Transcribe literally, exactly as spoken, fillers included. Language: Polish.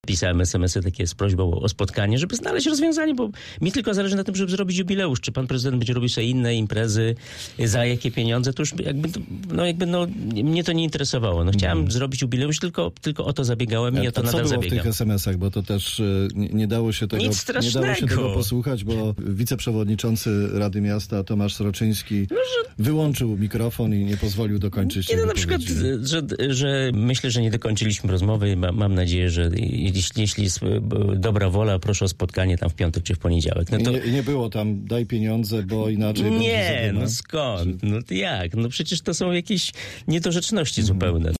Pisałem es em esy takie z prośbą o spotkanie, żeby znaleźć rozwiązanie, bo mi tylko zależy na tym, żeby zrobić jubileusz. Czy pan prezydent będzie robił sobie inne imprezy, za jakie pieniądze, to już jakby, no jakby, no, mnie to nie interesowało. No chciałem mm. zrobić jubileusz, tylko, tylko o to zabiegałem i A o to co nadal było zabiegam. w tych es em esach, bo to też nie, nie dało się tego, Nic nie dało się tego strasznego. posłuchać, bo wiceprzewodniczący Rady Miasta Tomasz Sroczyński no, że... wyłączył mikrofon i nie pozwolił dokończyć nie, tej no, na przykład, wypowiedzi. że, że myślę, że nie dokończyliśmy rozmowy. Ma, mam nadzieję, że jeśli, jeśli jest dobra wola, proszę o spotkanie tam w piątek czy w poniedziałek. No to... I nie, nie było tam daj pieniądze, bo inaczej Nie, będzie no skąd? No jak? No przecież to są jakieś niedorzeczności zupełne.